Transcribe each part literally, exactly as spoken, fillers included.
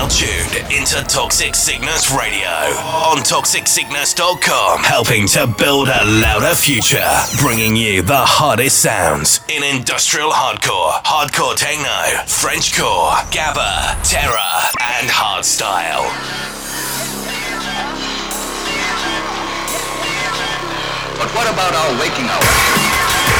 tuned into Toxic Sickness Radio on toxic sickness dot com, helping to build a louder future, bringing you the hottest sounds in industrial hardcore, hardcore techno, Frenchcore, gabba, terror, and hardstyle. But what about our waking hours?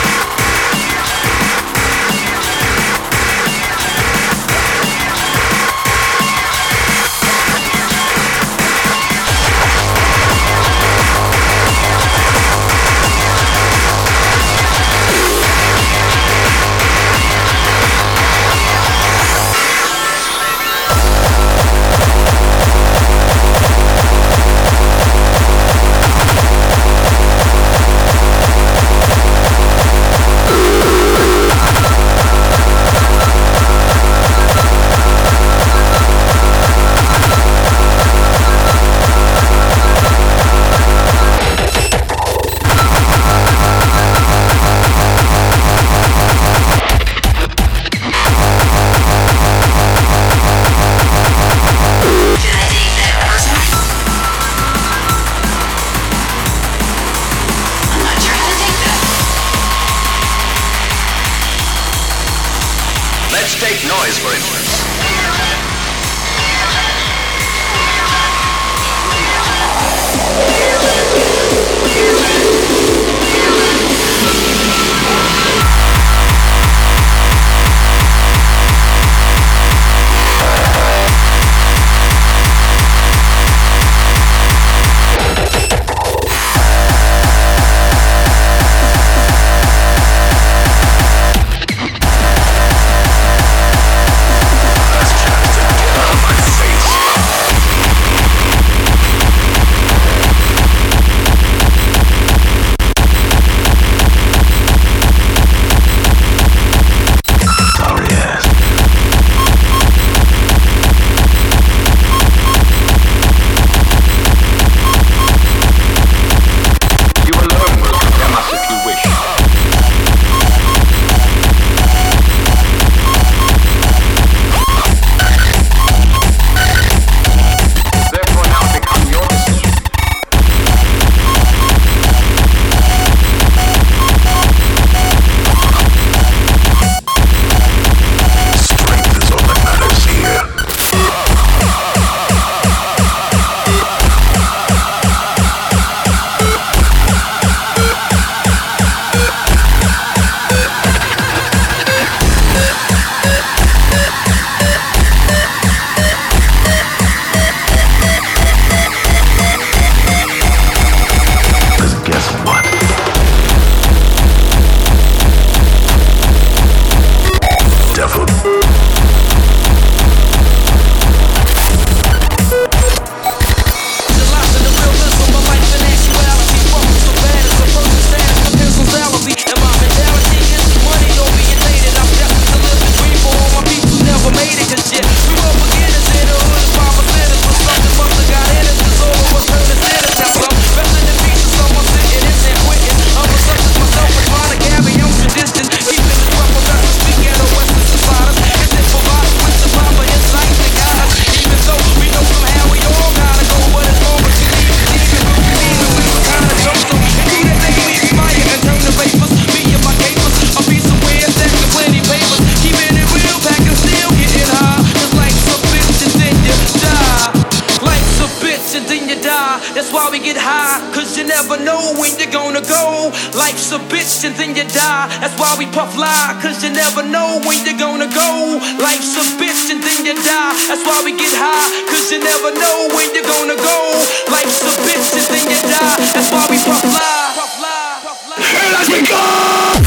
Take noise, for instance. And then you die. That's why we puff lie, cause you never know when you're gonna go. Life's a bitch and then you die. That's why we get high, cause you never know when you're gonna go. Life's a bitch and then you die. That's why we puff lie, puff lie, puff lie. Here as we go!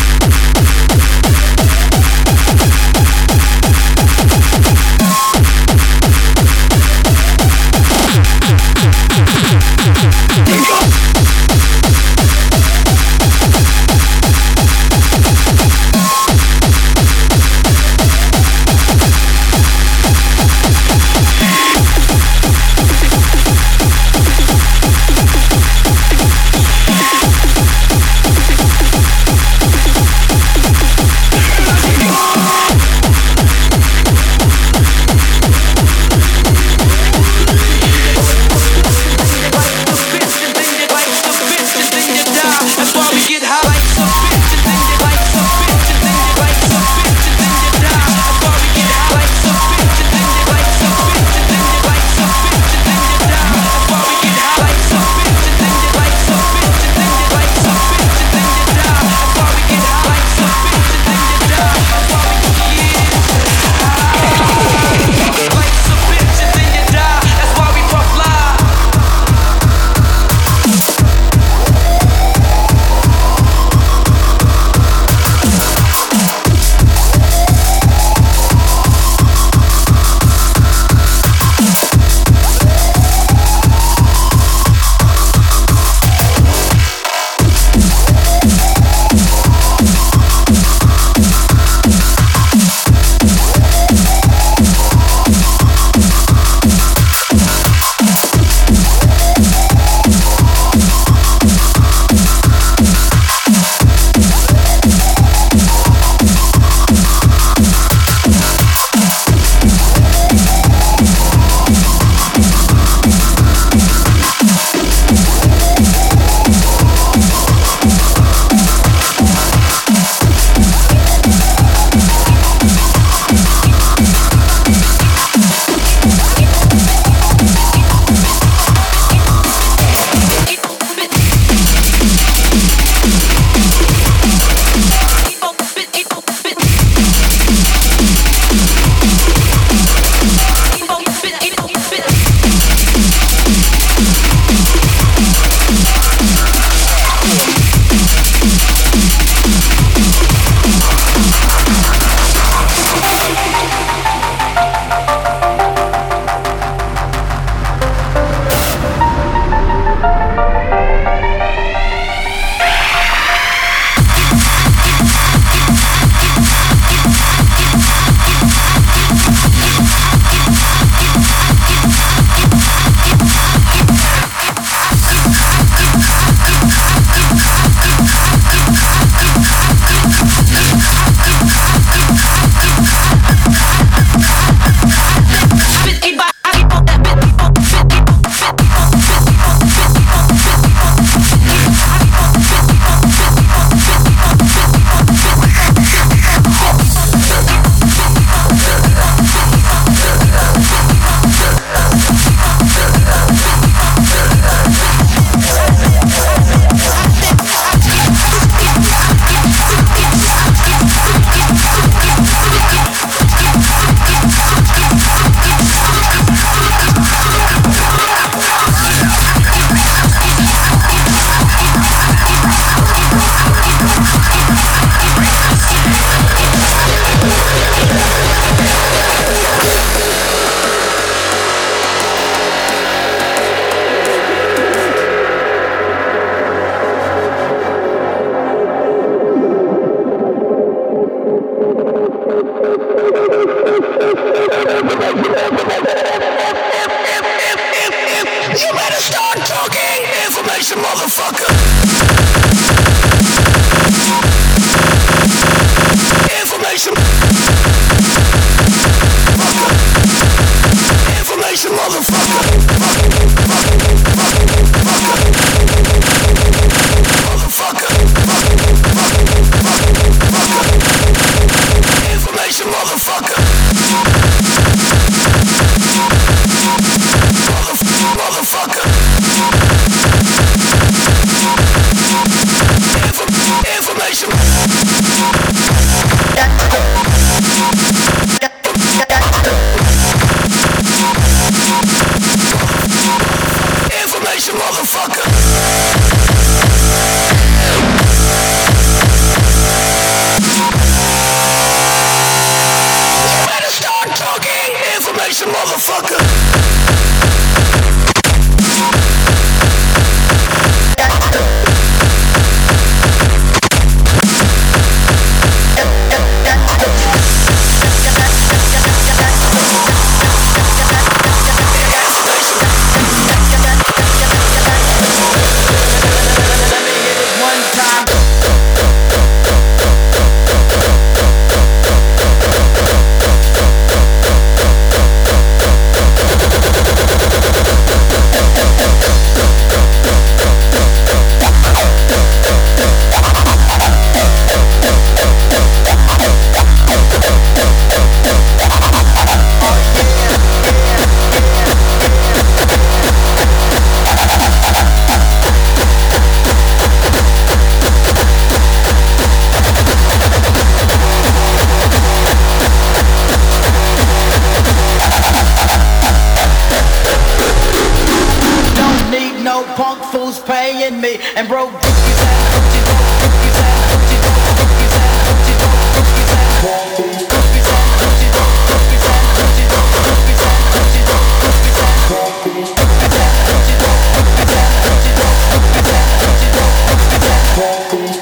You better start talking information, motherfucker. Information. Fucker. Information, motherfucker. Motherfucker. Information, motherfucker. Motherfucker. Inf- information. Information, motherfucker. You better start talking information, motherfucker. And broke dookies and hoochies and dookies and hoochies and dookies and hoochies and dookies and dookies and hoochies and dookies and hoochies and dookies and dookies and hoochies and dookies and hoochies and dookies and hoochies and dookies and hoochies and dookies and hoochies and dookies and hoochies and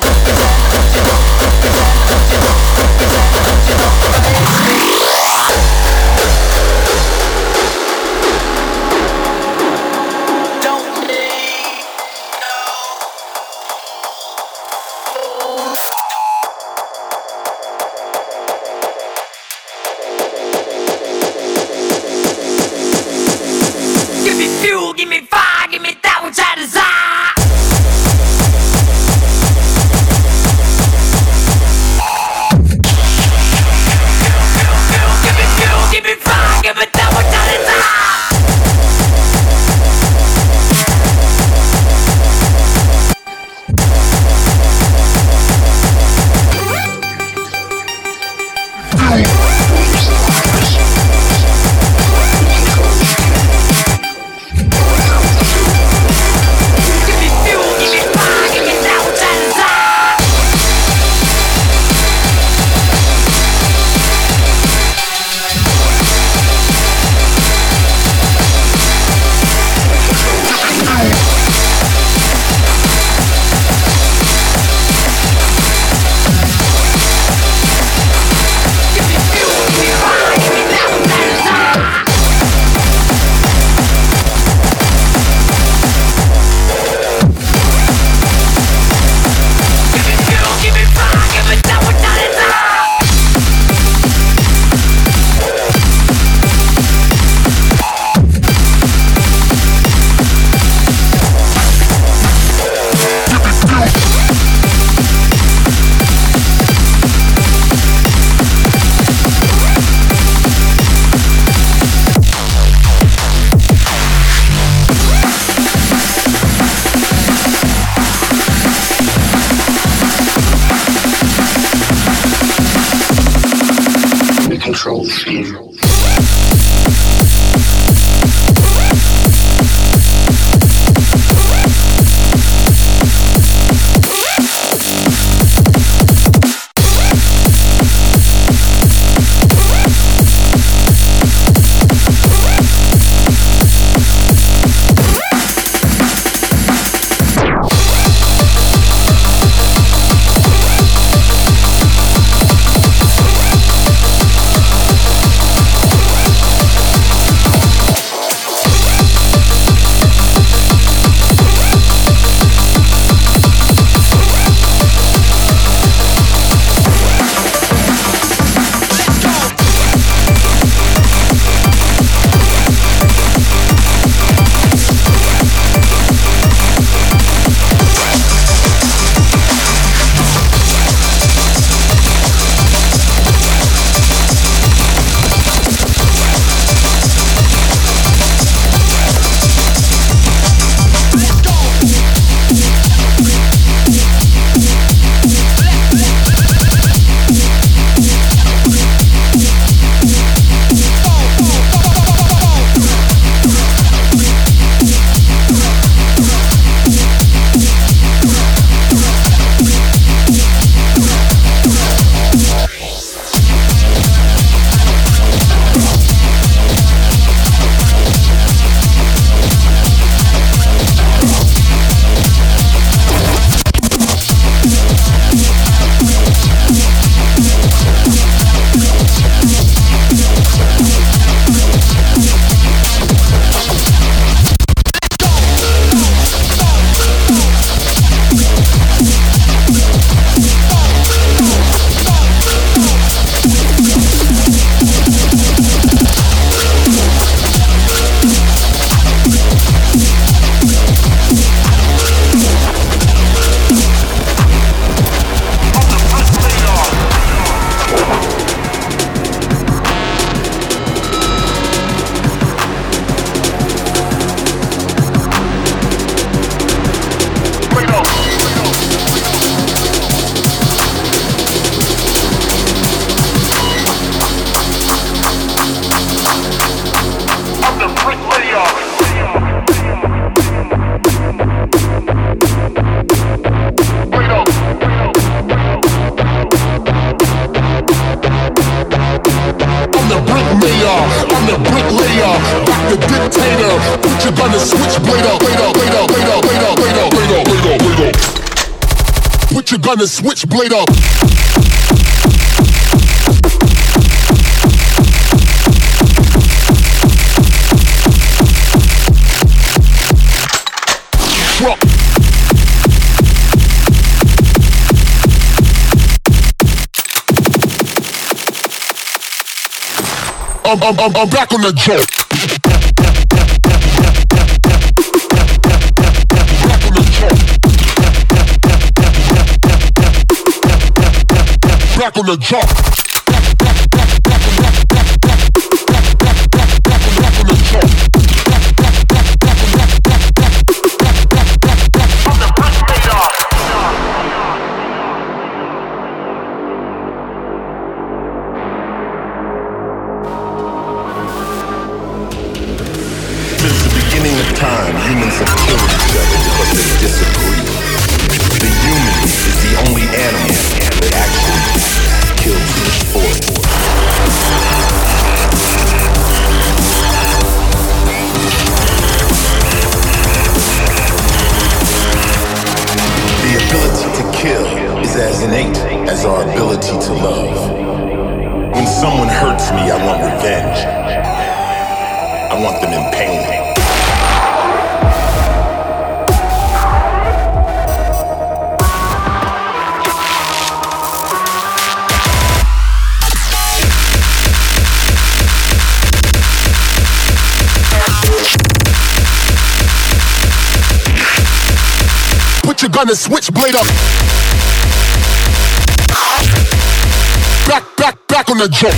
Don't need no layer. Back the dictator. Put your gun and switchblade up. Blade up, blade up, blade up, blade up, blade up, blade up, blade up, blade up. Put your gun and switchblade up. Truck. I'm, I'm, I'm, I'm back on the joke. Back on the joke. Back on the joke. Back on the joke. Time, humans have killed each other because they disagree. The human is the only animal that actually kills the sport. The ability to kill is as innate as our ability to love. When someone hurts me, I want revenge. I want them in pain. Put your gun and switchblade up. Back, back, back on the joke.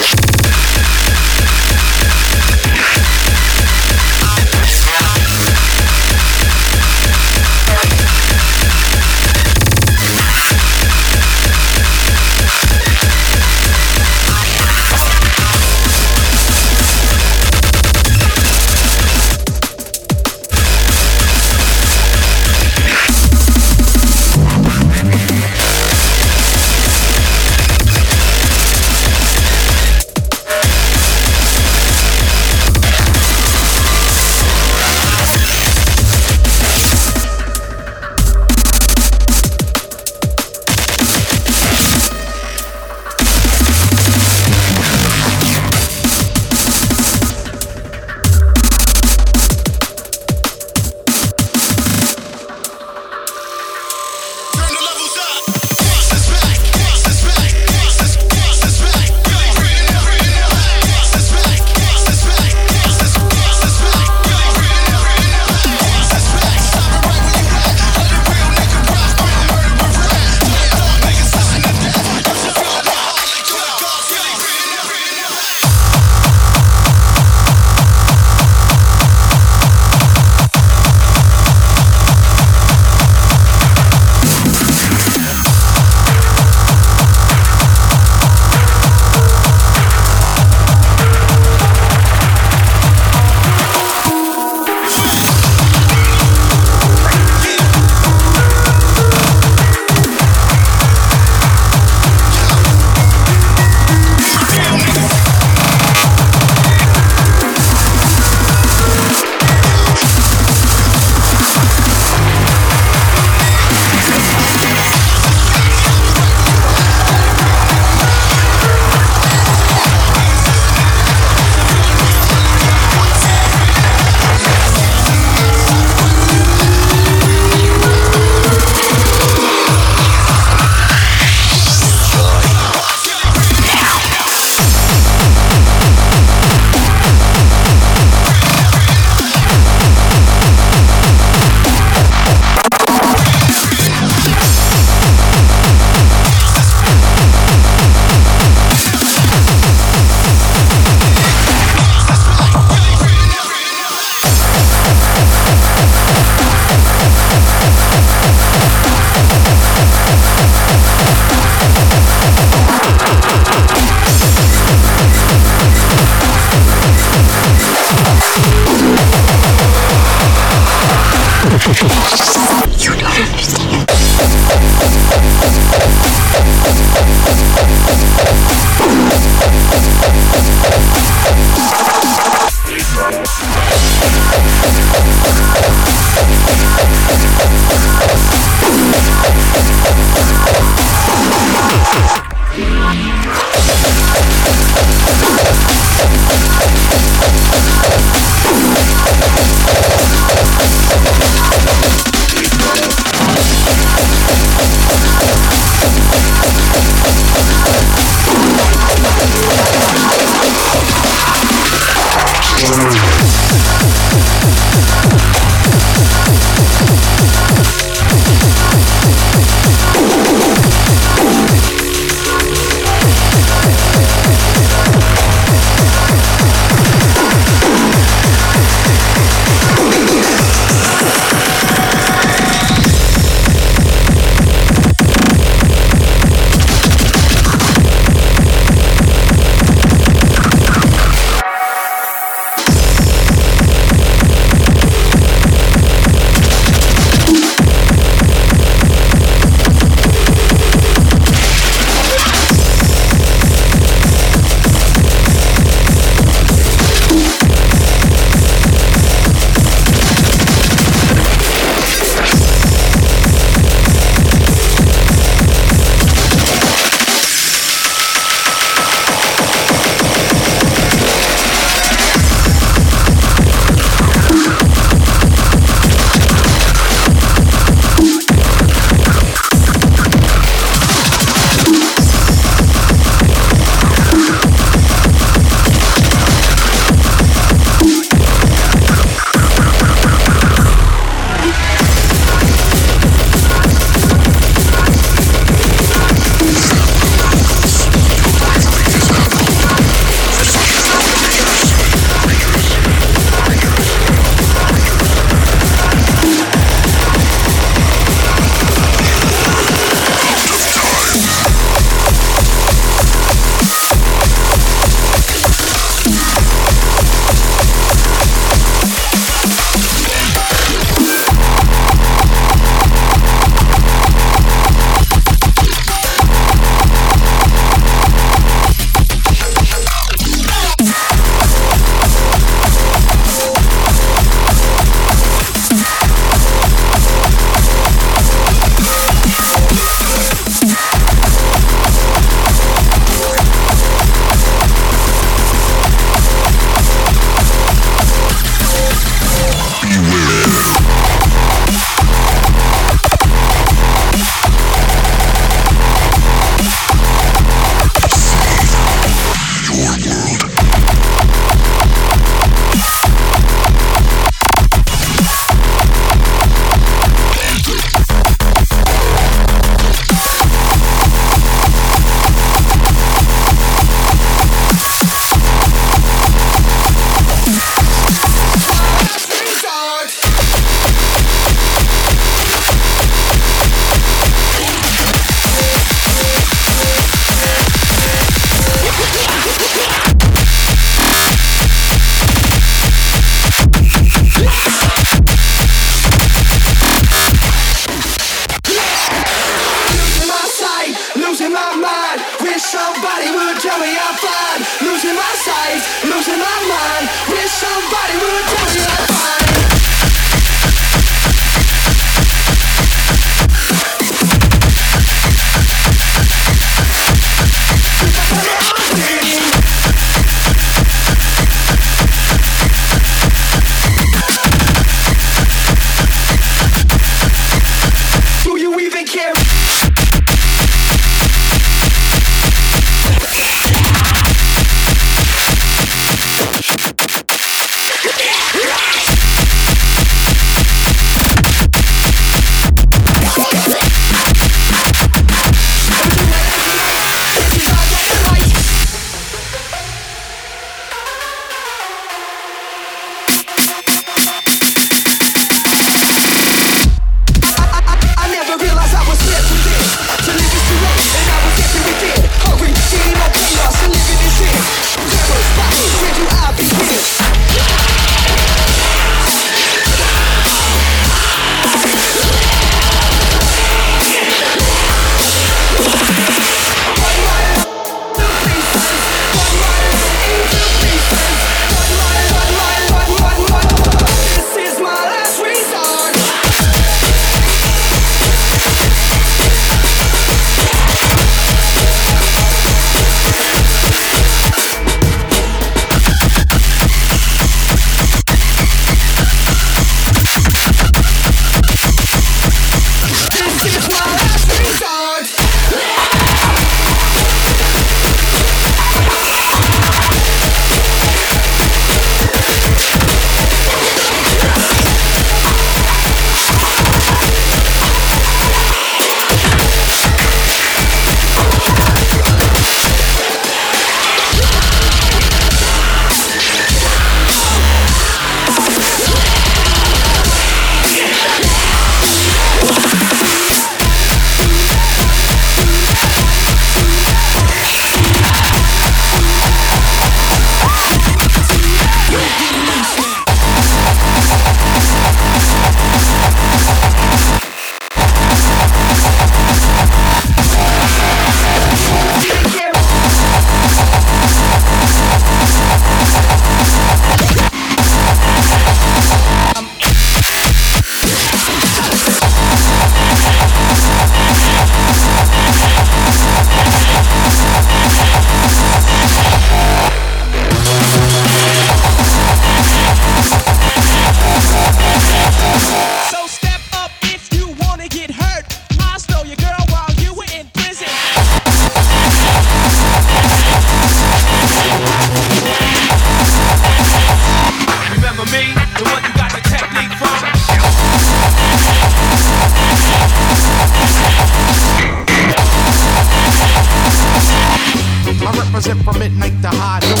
represent from midnight to high noon.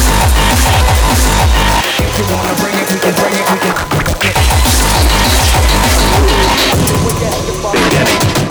If you wanna bring it, we can bring it, we can bring it. Big Daddy.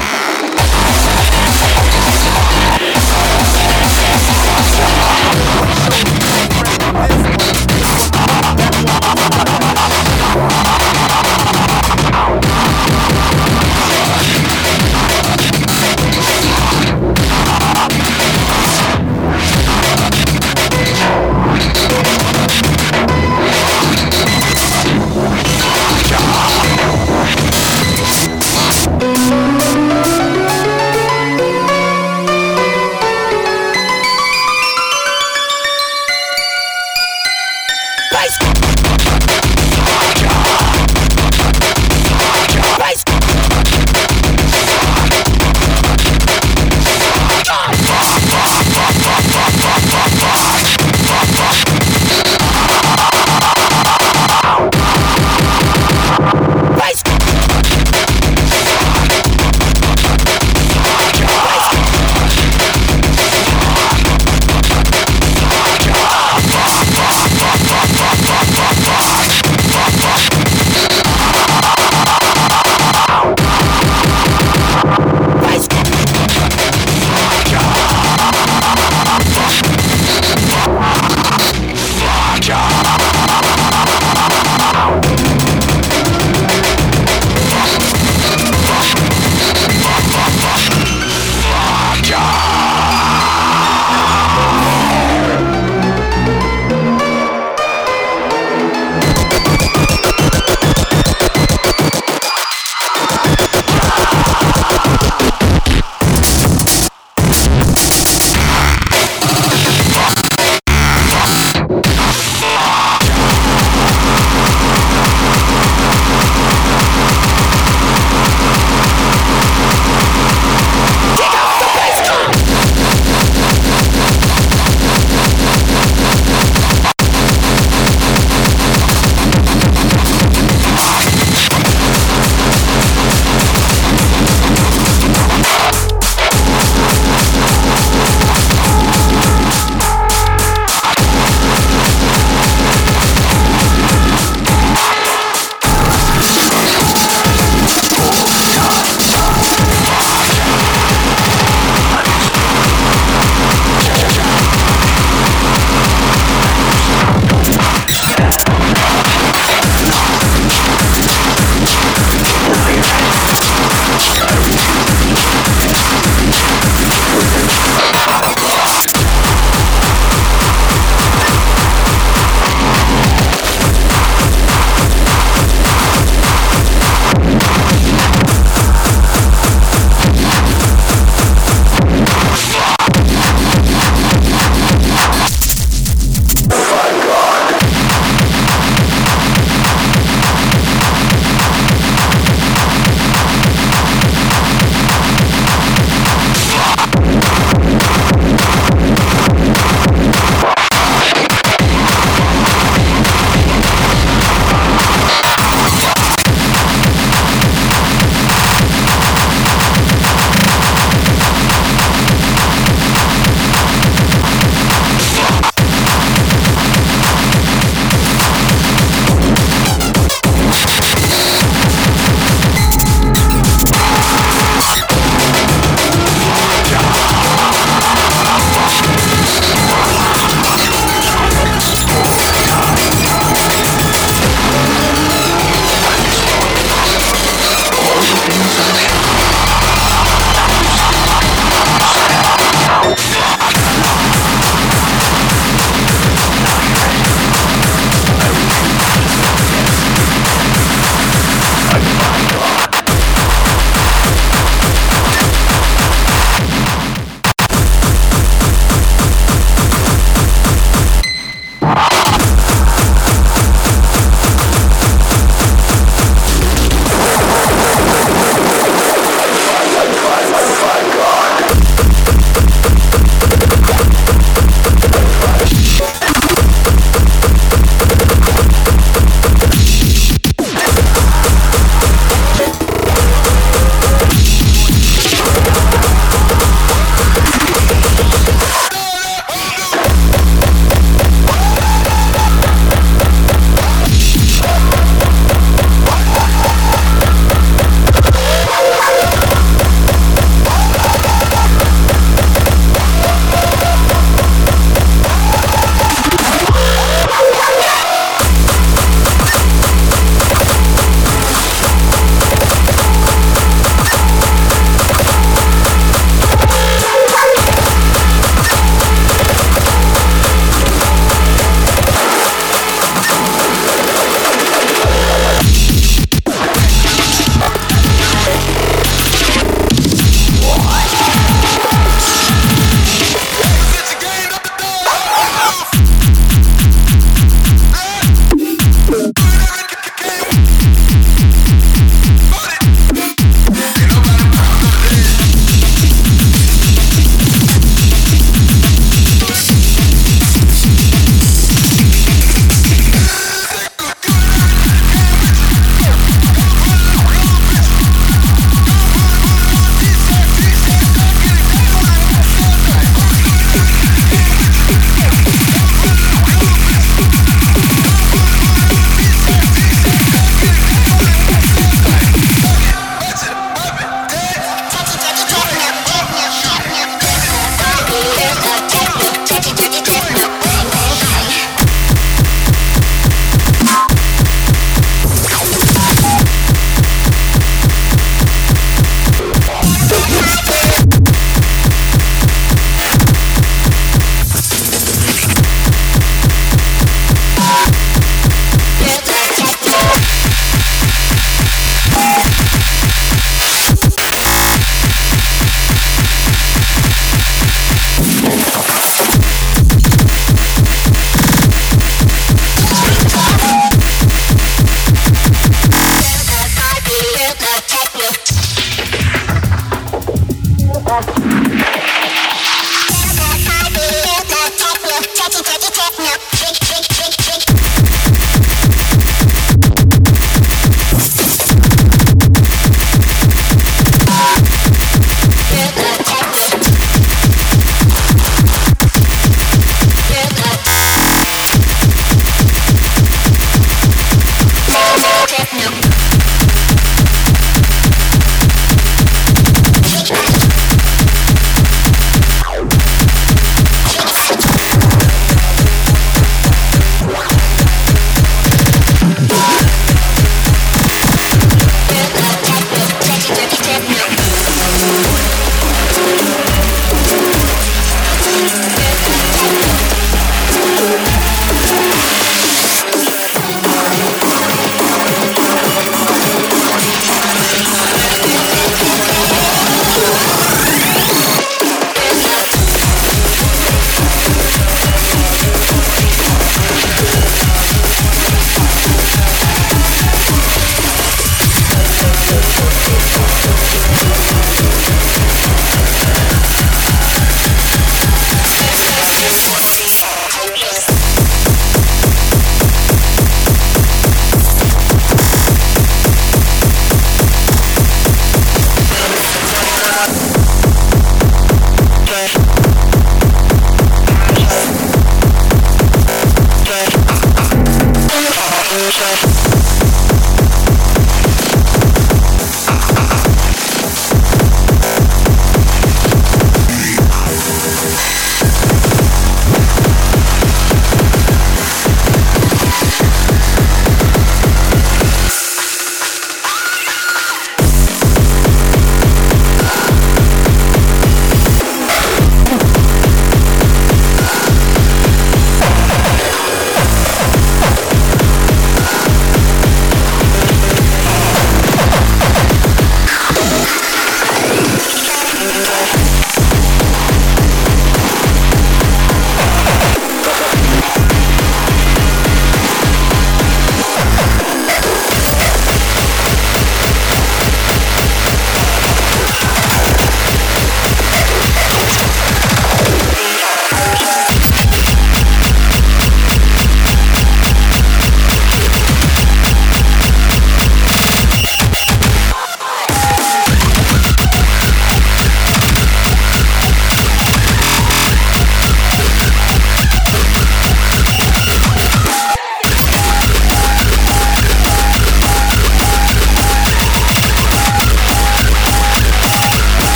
Techno.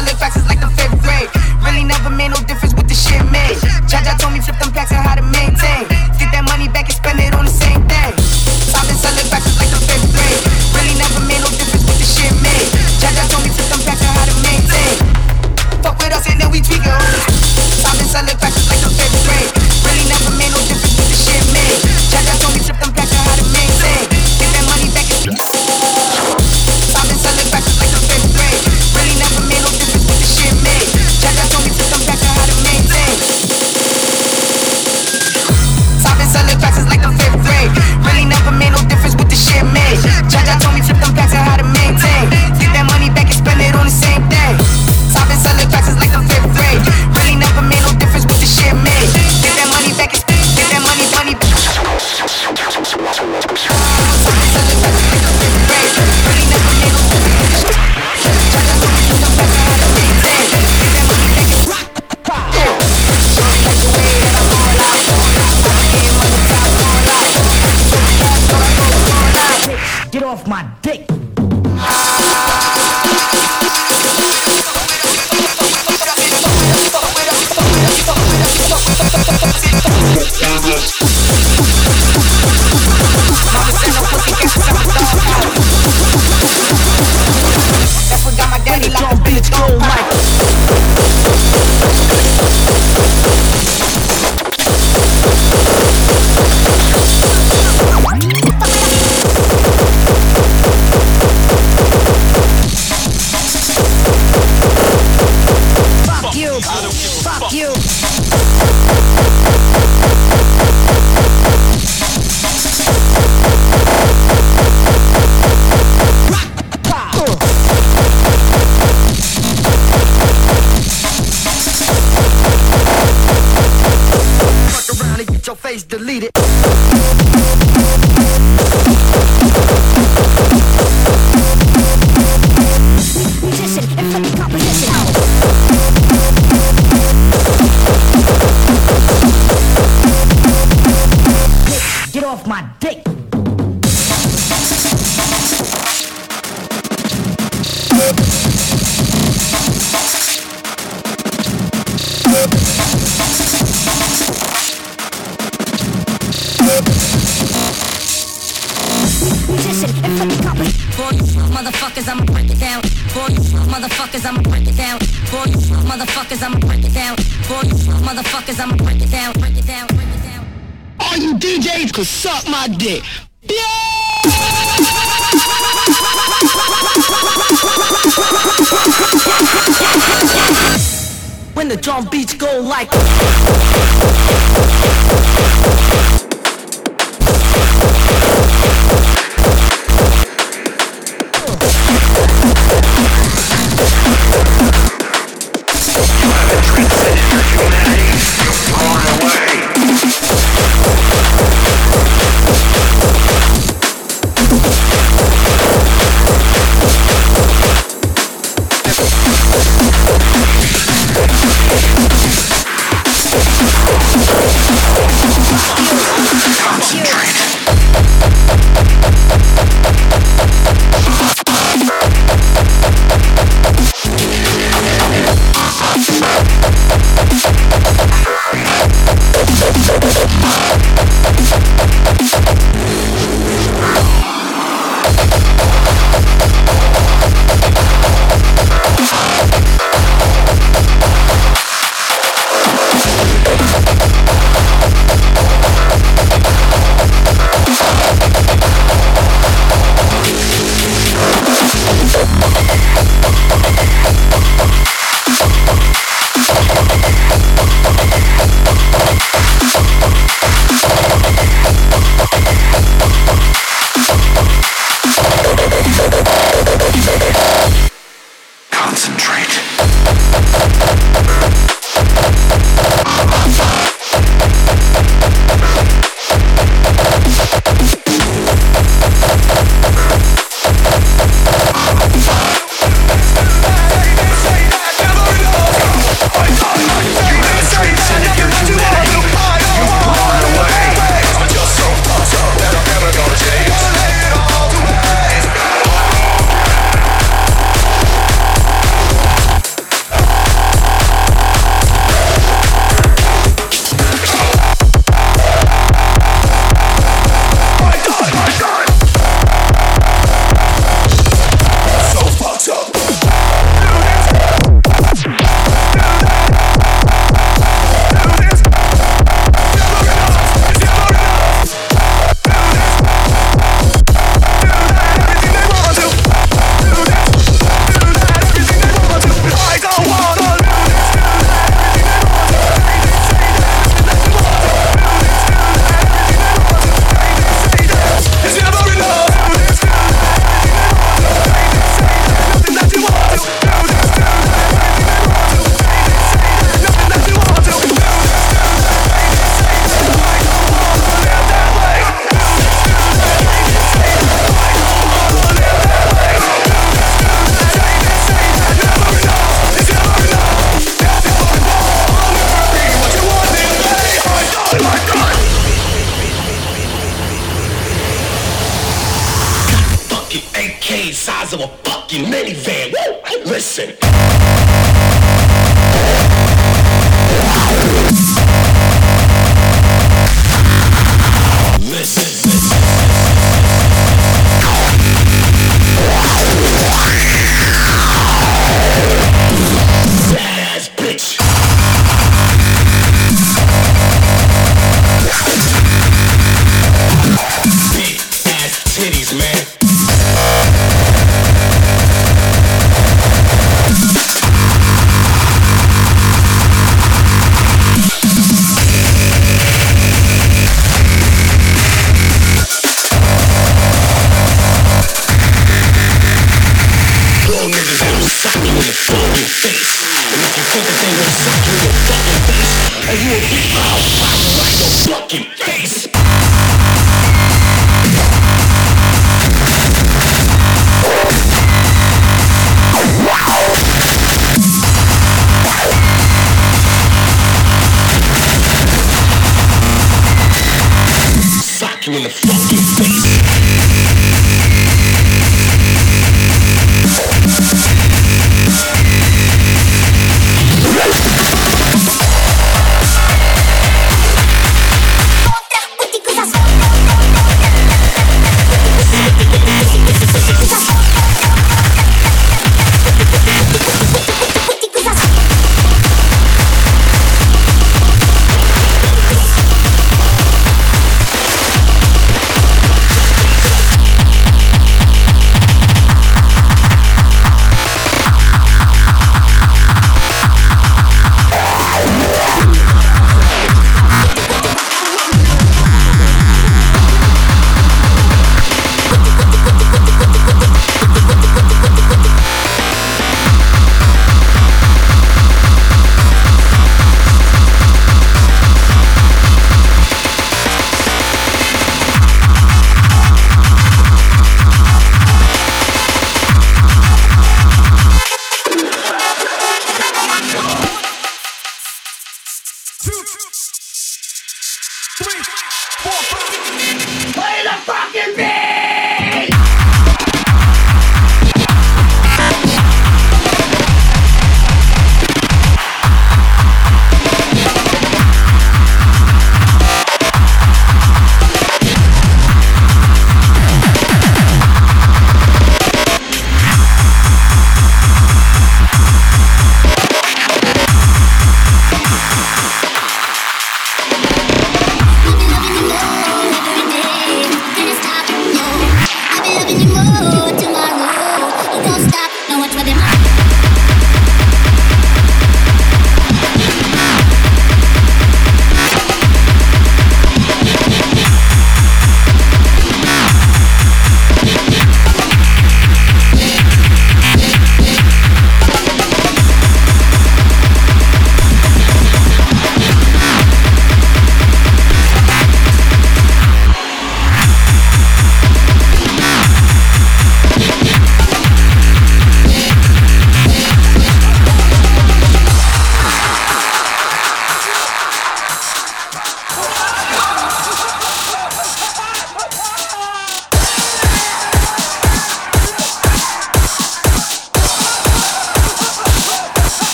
selling facts is like the fifth grade. Really never made no difference with the shit made. Jaja told me flip them packs and how to maintain. Get that money back and spend it on the same thing. I've been selling facts is like the fifth grade. Really never made no difference with the shit made. Jaja told me flip them packs and how to maintain. Fuck with us and then we tweak it. I've been selling facts is like the fifth grade. Really never made no difference with the shit made. Jaja told me flip them packs and how to maintain. Get that money back and I've been selling facts is like the fifth grade. Really never made no difference with the shit made. Jaja told me flip them packs and how to maintain. I've been selling facts is like the fifth grade. Really never made no difference with the shit made. Jaja told me flip them packs and how to maintain. Get that money back and spend it on the same thing. I've been selling facts is like the fifth grade. Really never made no difference with the shit made. Get that money back and get that money, money. I've been selling facts is like the fifth grade. Really never made no difference. Jaja told me flip them packs and how to maintain. Get that money back and rock. Shorty like the way that I'm all out. Game on the top, all out. Get off my dick. That's what got my daddy locked up in the dome pipe. Fuck you. Fuck you. Fuck around and get your face deleted. Position and fucking composition. Get off my dick. Position and fucking composition. Boy, motherfuckers, I'ma break it down. Boy, motherfuckers, I'ma break it down. Boy, motherfuckers, I'ma break it down. Boy, motherfuckers, I'ma break it down. Break it down, break it down. All you D Js could suck my dick. When the drum beats go like fucking minivan. Woo! Listen. Listen. Badass bitch. Big ass titties, man. You in the fucking face.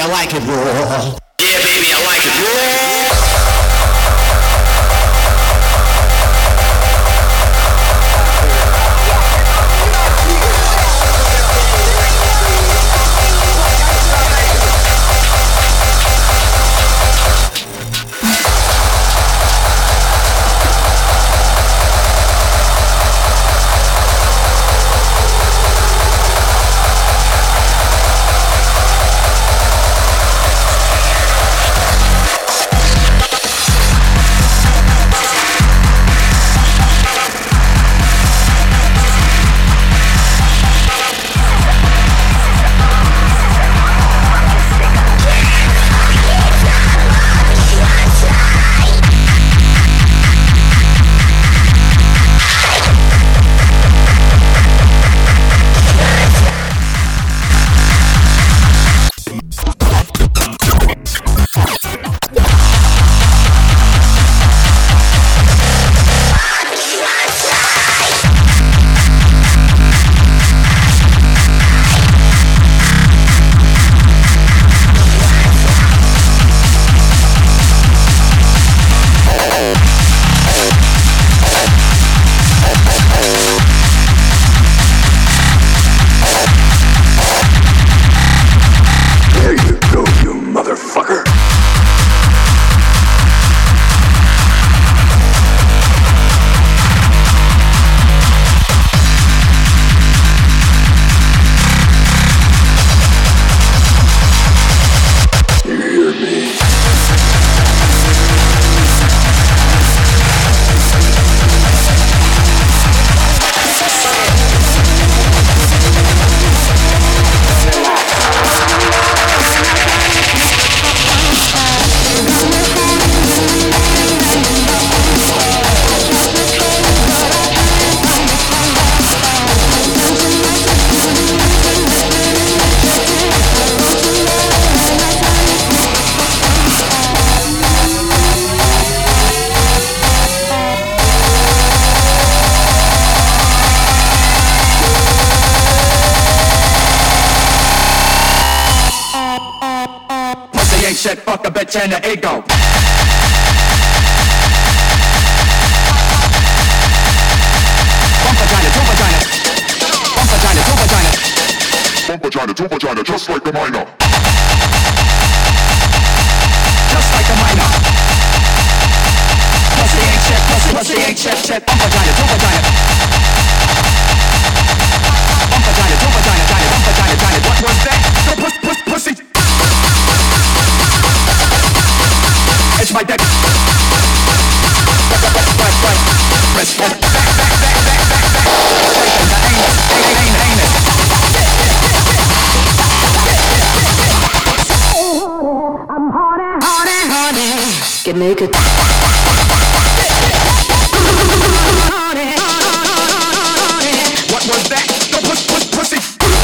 I like it raw. Yeah, baby, I like it raw. Shit, fuck a bitch and the ego. Bump vagina, two vagina. Bump vagina, two vagina. Bump vagina, two vagina, just like the minor. Just like the minor. Pussy ain't shit, pussy, pussy ain't shit, shit. Bump vagina, two vagina. Bump vagina, two vagina, vagina, bump vagina, vagina. What was that? So puss, puss, pussy. It's my dick. Right, right, right, right. Press, press, back, back, back, back, back, back. Straighten the anus, anus, anus. I'm horny, horny, horny. Get naked. What was that? No puss, puss, pussy.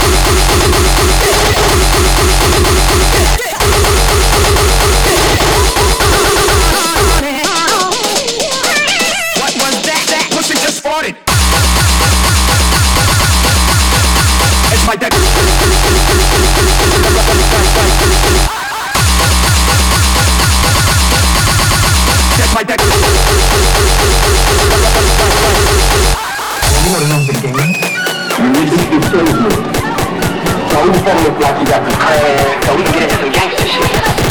What was that? That pussy just farted. It's my dick. It's my dick. You wanna know something? You need to get serious. So we better look like you got the plan, so we can get into some gangster shit.